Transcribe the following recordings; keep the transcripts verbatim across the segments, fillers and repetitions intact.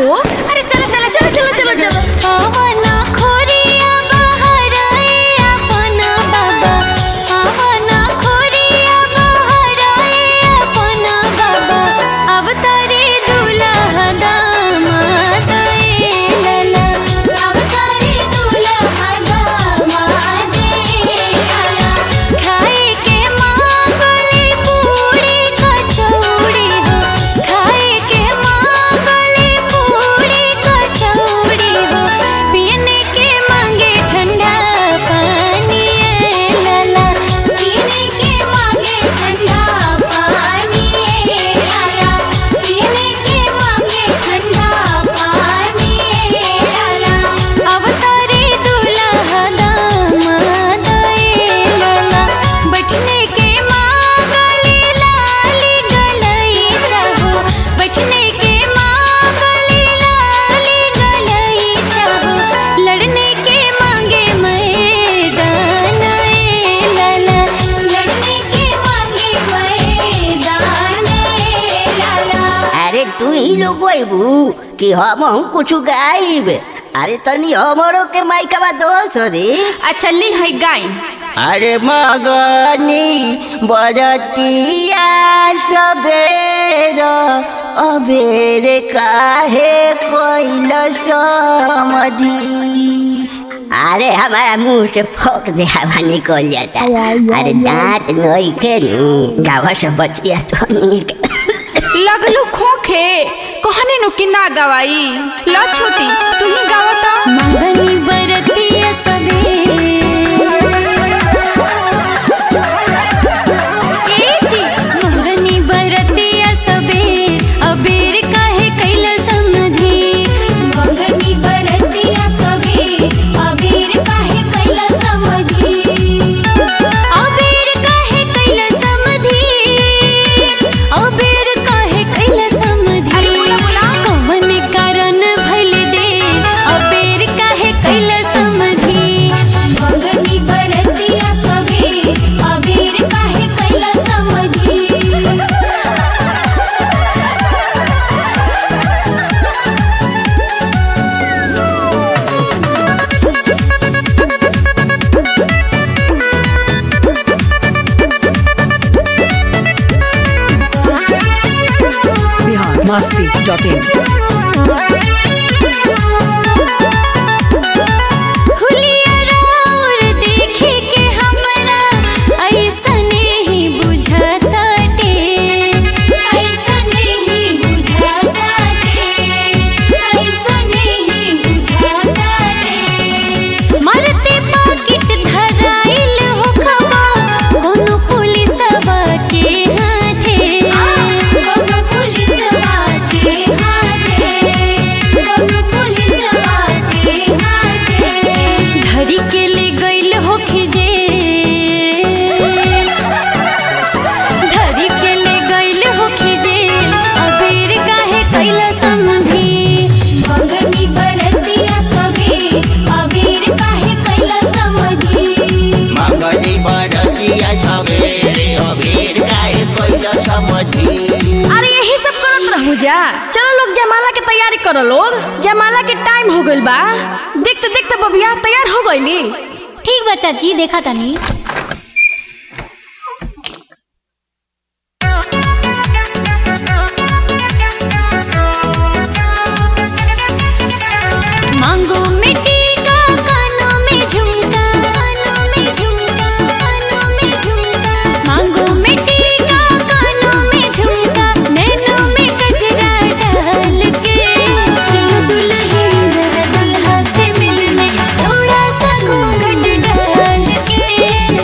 हो? अरे चलो चलो चलो चलो चलो चलो आवाना खोरिया बाहर आए अपना बाबा, आवाना खोरिया बाहर आए अपना बाबा, अब तारे दूल्हा दामाद आए लाला, अब तारे दूल्हा दामाद आए लाला। खाए के मांगली पूरी कचौड़ी हो, खाए के मांगली पूरी कचौड़ी हो, पीने के मांगे ठंडा पानी ए लाला, पीने के मांगे ठंडा पानी ए लाला, पीने के मांगे ठंडा पानी ए लाला। अब तारे दूल्हा दामाद आए लाला, बैठने के मांगली लाली गलई चाहो, बैठने के मांगली लाली गलई चाहो, लड़ने के मांगे मैदान ए लाला, लड़ने के मांगे मैदान ए लाला। अरे तू ही लोग गईबू कि हम कुछ गाइब? अरे तनी हमरो के माइकवा दोस रे। अच्छा ली है गाय। अरे मगनी बरतिया सबेर अबेर काहे कोइल समधी। अरे हमारा मुंह से फोक दे हवा निकल जाता। अरे दांत नहीं के गावा से बचिया तो नहीं। लगलू खोखे कहने नु कि ना गवाई। लो छोटी तू ही गावता। मंगनी बरतिया सबेर, ए जी मंगनी बरतिया सबेर अबेर काहे कैल समधी, मंगनी बरतिया सबेर अबेर काहे कैल समधी, अबेर काहे कैल समधी, अबेर काहे कैल समधी। अरे बोला बोला। कवन कारण भइल दे अबेर काहे कैल समधी, मंगनी बरतिया सबेर अबेर काहे कैल समधी। Bihar Masti dot in. हुलिया राउर देखे के हमरा ऐसने ही बुझाताटे, ऐसने ही बुझाताटे, ऐसने ही बुझाताटे। मरते पाकिट धराइल हो खबा कोनो पुलिसवा के हाथे, कोनो पुलिसवा के हाथे, कोनो पुलिसवा के हाथे। धरी के ले गइल हो खिजे, धरी के ले गइल हो खिजे, अबेर काहे कैल समधी, मंगनी बरतिया सबेर अबेर काहे कैल समधी। मंगली बरतिया सबेरे अबेर काहे कोइल समधी। अरे यही सब करत रहू जा। चलो लोग जयमाला के तैयारी करो लोग। जयमाला के टाइम हो गइल बा। देखते देखते बबिया तैयार हो गइली। ठीक बा चाची देखा तनी। मांगो में टीका कानों में झुमका, कानों में झुमका, कानों में झुमका, मांगो में टीका कानों में झुमका, नैनों में गजरा डाल के, चलो दुल्हन दुल्हा से मिलने थोड़ा सा घूंघट डाल के,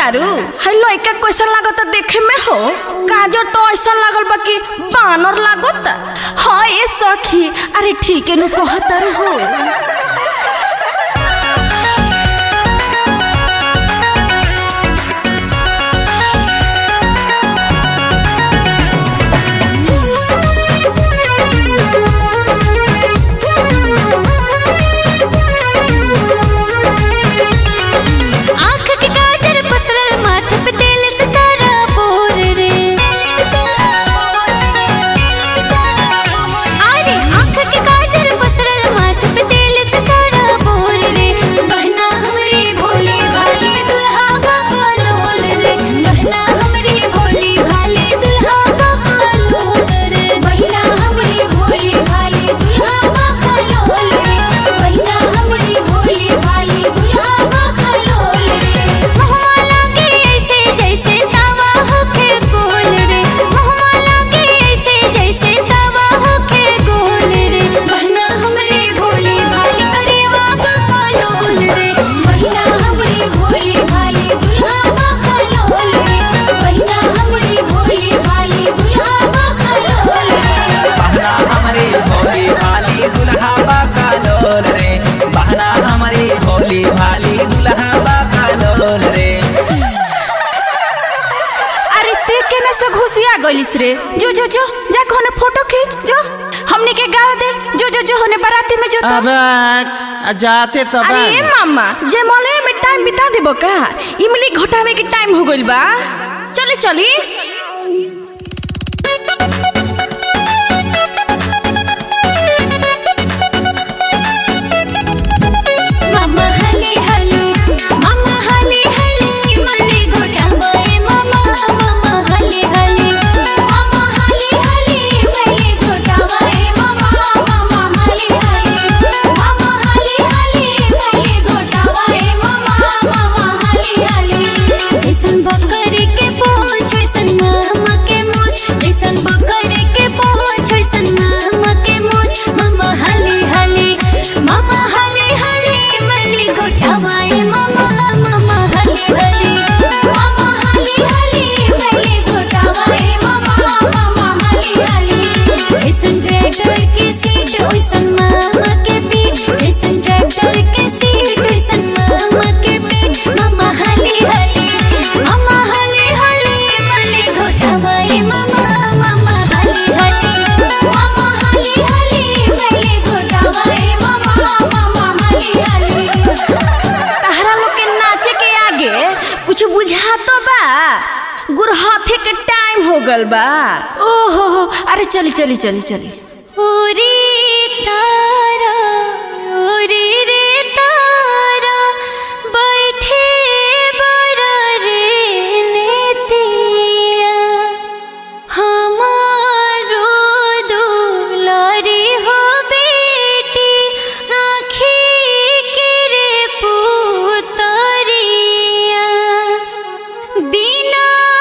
तारू हेलो एक कैसन लागत देखे में हो काजर तो ऐसा लागल बा कि बानर लागत। हाँ ए सखी अरे ठीक है नु कहतर हो। गइलिस रे जो जो जो जाके होने फोटो खींच जो हमने के गाँव दे जो जो जो होने बाराती में जो तो अब जाते तो अरे ए मामा जे मले में टाइम बिता देबो का इमली घोटावे के टाइम हो गइल बा चली चली। गुरहाथे के टाइम हो गल बा। ओहो हो अरे चली चली चली चली। ओरे तारा ओरे रे तारा बैठे बड़ा रे नेतिया हमारो दुलारी हो बेटी आँखी के रे पुतरिया दीना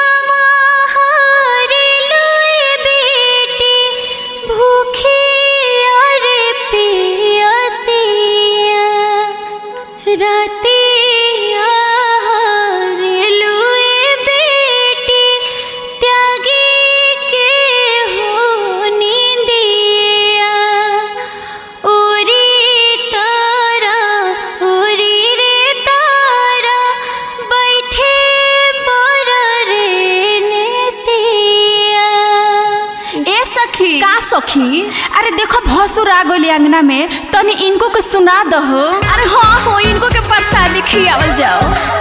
सखी अरे देखो भसुर आ गइल अंगना में तनी इनको के सुना दहो। अरे हाँ हो इनको के प्रसाद खियावल जाओ।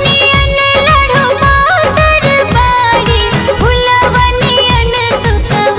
फुलवनियन सुखवार जी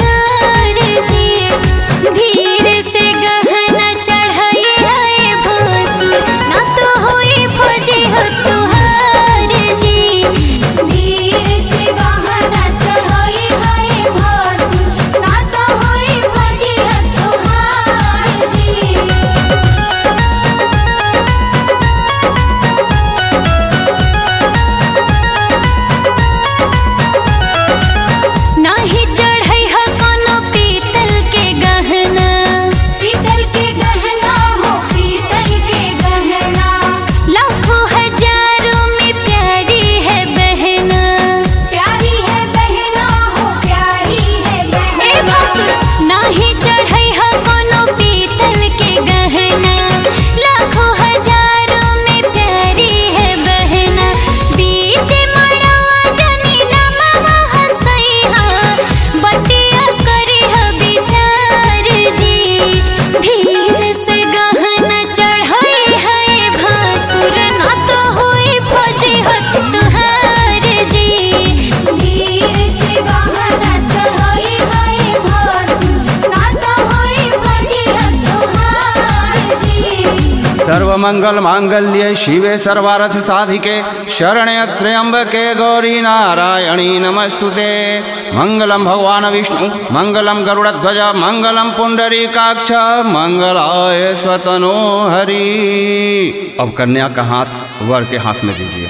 सर्वमंगल मांगल्ये शिवे सर्वार्थ साधिके शरण्ये त्र्यंबके गौरी नारायणी नमस्तुते। मंगलम भगवान विष्णु मंगलम गरुड़ध्वज मंगलम पुंडरीकाक्ष मंगलाय स्वतनो हरि। अब कन्या का हाथ वर के हाथ में दीजिए।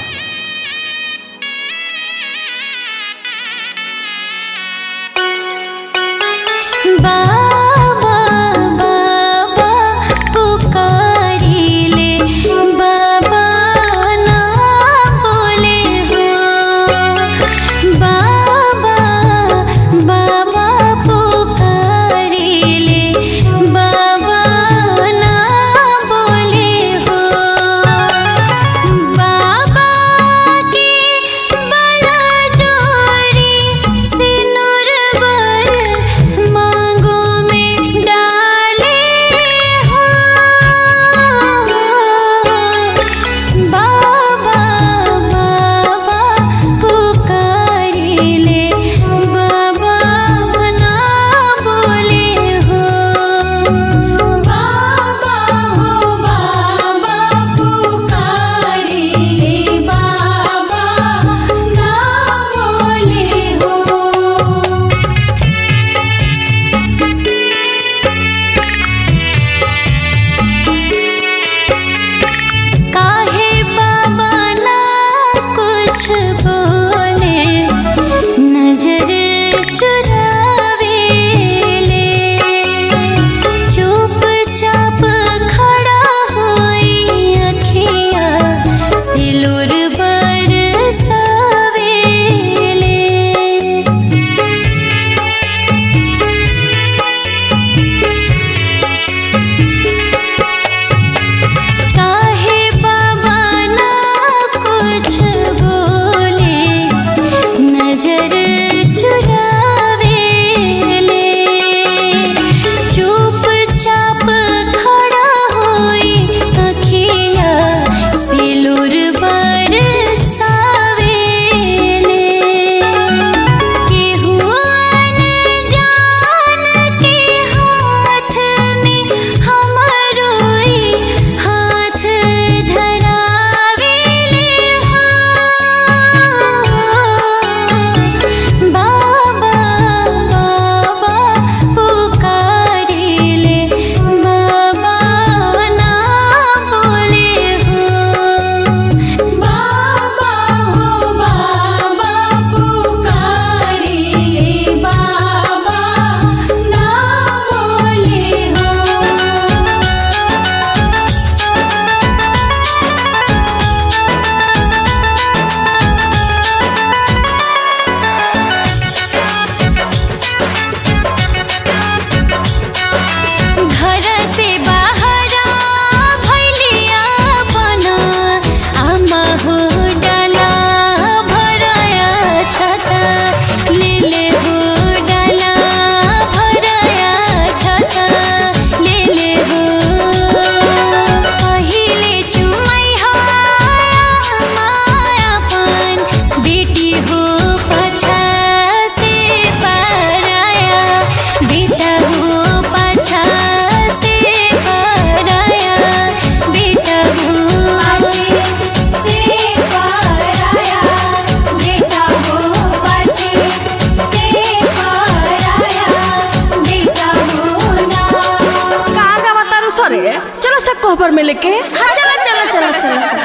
कोहबर में लेके चला चला चला चला चला।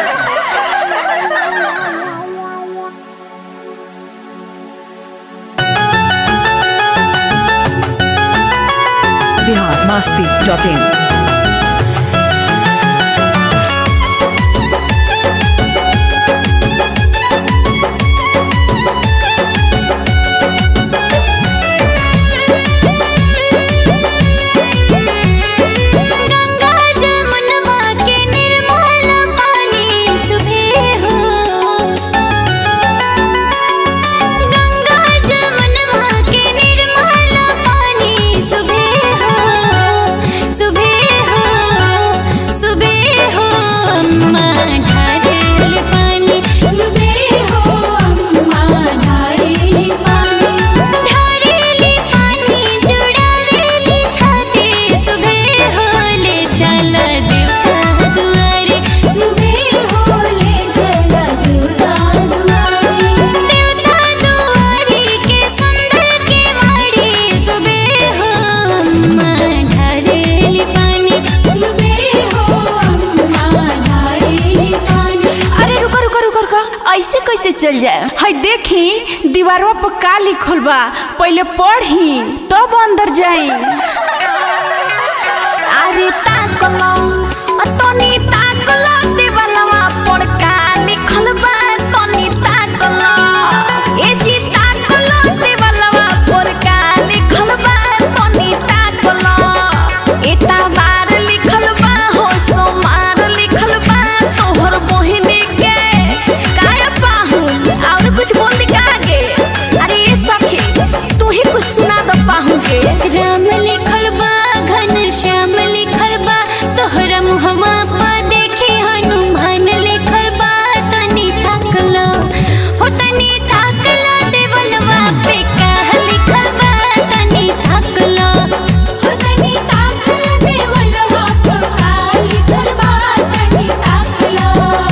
Bihar Masti dot in. सुबह ऐसे कैसे चल जाए? हाय देखी दीवारवा पर का लिखल बा, पहले पढ़ी तब अंदर जाई। अरे ताकलो तनी ताकलो दीवारवा पर का लिखल बा, तनी ताकलो ए जी ताकलो दीवारवा पर का लिखल बा, तनी ताकलो एता बार लिखल बा हो सोमार लिखल बा तोहर बहिनी के काय पाहुन और कुछ बोल दी आगे। अरे ये सखी तू ही कुछ सुना दो पाहुन के। राम लिखल बा घन श्याम लिखल बा तोहरा मुहवा पा देखी हनुमान लिखल बा, तनी ताकलो हो तनी ताकलो देवलवा पे का लिखल बा, तनी ताकलो हो तनी ताकलो देवलवा पे का लिखल बा, तनी ताकलो।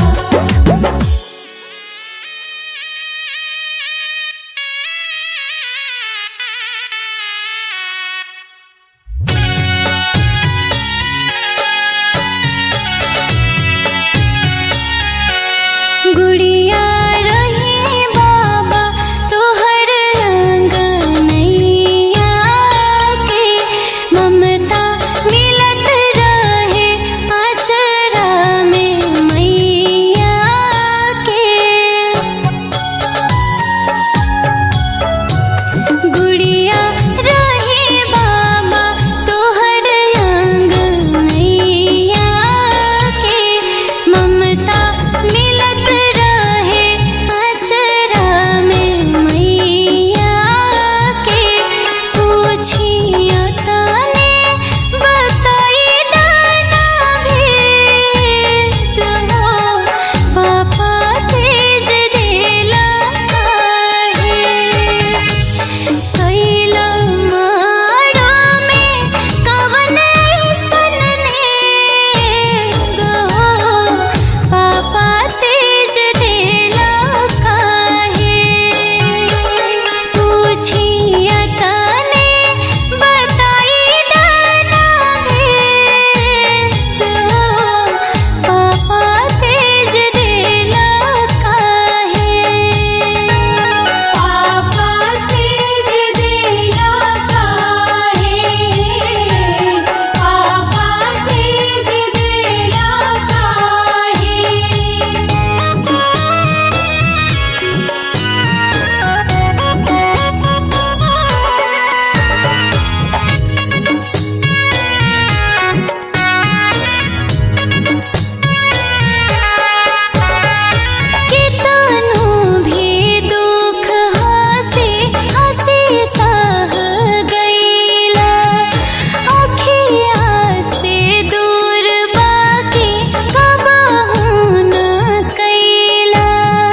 गुड़िया रहे बाबा तोहर रंग नैया के, ममता मिलत रहे आचरा में मैया के। गुड़िया रहे बाबा तोहर रंग नैया के, ममता मिलत रहे आचरा में मैया के। पूछियो तने बताई दाना भेद हो, पापा तेज देला काहे। कैला माड़ा में कवन ऐसन नेग हो, पापा तेज देला काहे। पूछिया तने बताई दाना भेद हो, पापा तेज देला काहे। पापा तेज देला काहे, पापा तेज देला काहे। कितनो भी दुख हंसे हंसे सह गईला, अखिया से दूर बाकी कबहू न कैला।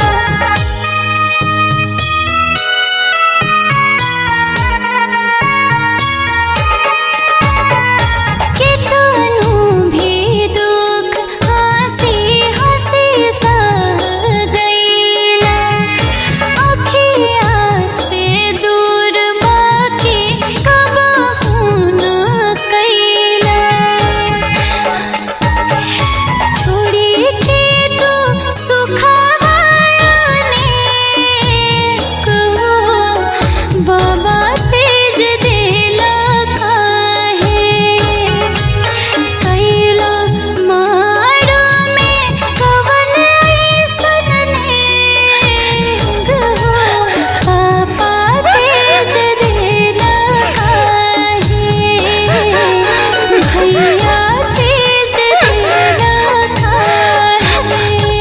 कितनो भी दुख हंसी हंसी सह गईला, अखिया से दूर बाकी कबहू न कैला। छोड़ी के तू सुखवाने कहो, बाबा तेज देला काहे। कैला माड़ा में कवन ऐसन नेग हो, पापा तेज देला काहे। भैया तेज देला काहे,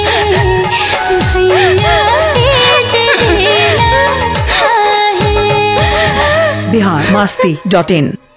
भैया तेज देला काहे। बिहार मस्ती डॉट इन।